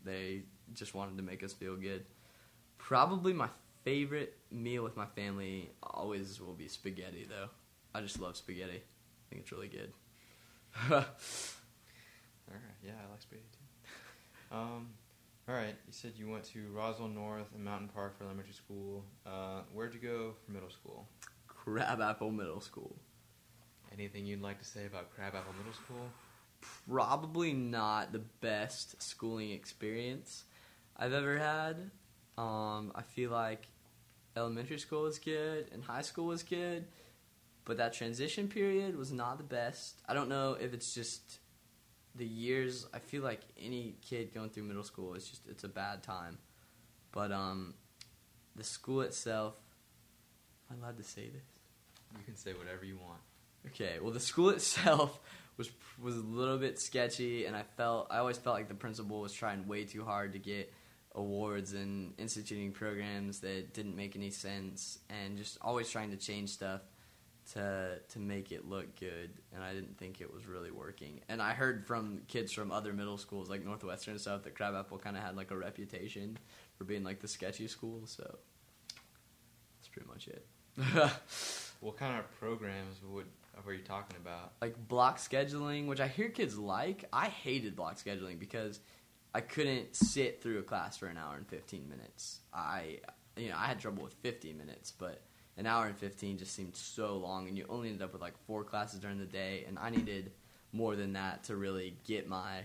They just wanted to make us feel good. Probably my favorite meal with my family always will be spaghetti, though. I just love spaghetti. I think it's really good. All right, yeah, I like spaghetti too. All right, you said you went to Roswell North and Mountain Park for elementary school. Where'd you go for middle school? Crabapple Middle School. Anything you'd like to say about Crabapple Middle School? Probably not the best schooling experience I've ever had. I feel like elementary school was good and high school was good, but that transition period was not the best. I don't know if it's just the years. I feel like any kid going through middle school, it's a bad time. But the school itself, am I allowed to say this? You can say whatever you want. Okay, well, the school itself was a little bit sketchy, and I always felt like the principal was trying way too hard to get awards and instituting programs that didn't make any sense, and just always trying to change stuff to make it look good, and I didn't think it was really working. And I heard from kids from other middle schools, like Northwestern and stuff, that Crabapple kind of had like a reputation for being like the sketchy school, so that's pretty much it. What kind of programs were you talking about? Like block scheduling, which I hear kids like. I hated block scheduling because I couldn't sit through a class for an hour and 15 minutes. I had trouble with 50 minutes, but an hour and 15 just seemed so long, and you only ended up with like 4 classes during the day, and I needed more than that to really get my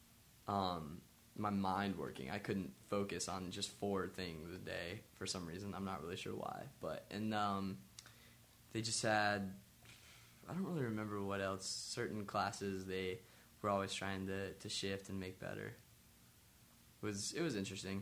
mind working. I couldn't focus on just 4 things a day for some reason. I'm not really sure why, and they just had, I don't really remember what else. Certain classes they were always trying to shift and make better. It was interesting.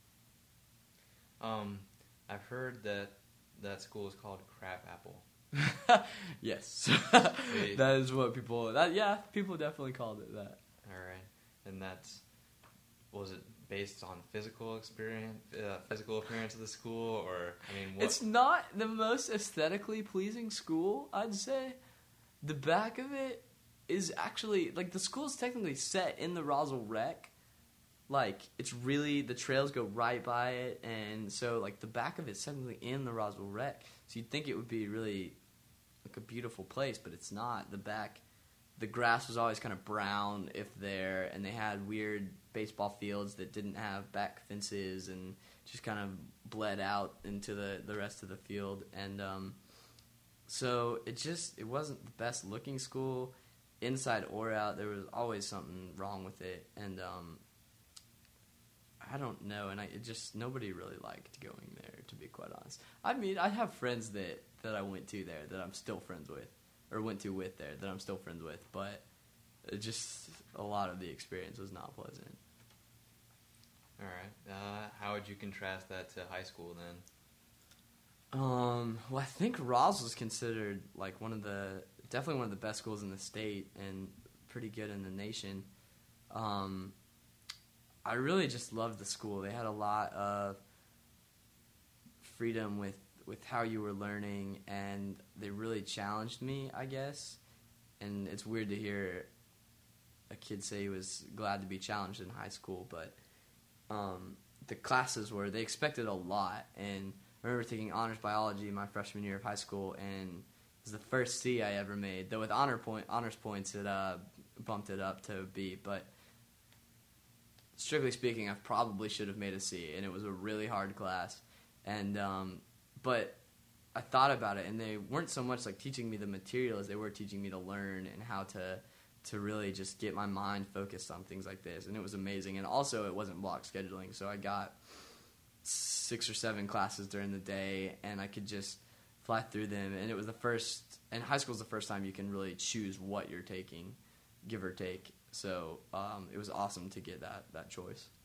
I've heard that school is called Crabapple. Yes. That is what people definitely called it that. All right. And was it based on physical appearance of the school, or what? It's not the most aesthetically pleasing school, I'd say. The back of it is actually, like, the school's technically set in the Roswell Rec. Like, it's really, the trails go right by it, and so, like, the back of it's technically in the Roswell Rec. So you'd think it would be really, like, a beautiful place, but it's not. The back, the grass was always kind of brown, if there, and they had weird baseball fields that didn't have back fences and just kind of bled out into the rest of the field. And so it wasn't the best looking school, inside or out. There was always something wrong with it, and I don't know, and nobody really liked going there, to be quite honest. I mean, I have friends that I went to there that I'm still friends with, or went to with there that I'm still friends with, but just a lot of the experience was not pleasant. All right. How would you contrast that to high school then? Well, I think Ross was considered like definitely one of the best schools in the state and pretty good in the nation. I really just loved the school. They had a lot of freedom with how you were learning, and they really challenged me, I guess. And it's weird to hear a kid say he was glad to be challenged in high school, but the classes they expected a lot. And I remember taking honors biology my freshman year of high school, and it was the first C I ever made. Though with honors points, it bumped it up to a B, but strictly speaking, I probably should have made a C, and it was a really hard class. And but I thought about it, and they weren't so much like teaching me the material as they were teaching me to learn and how to really just get my mind focused on things like this. And it was amazing. And also, it wasn't block scheduling, so I got 6 or 7 classes during the day, and I could just fly through them. And it was and high school is the first time you can really choose what you're taking, give or take. So it was awesome to get that choice.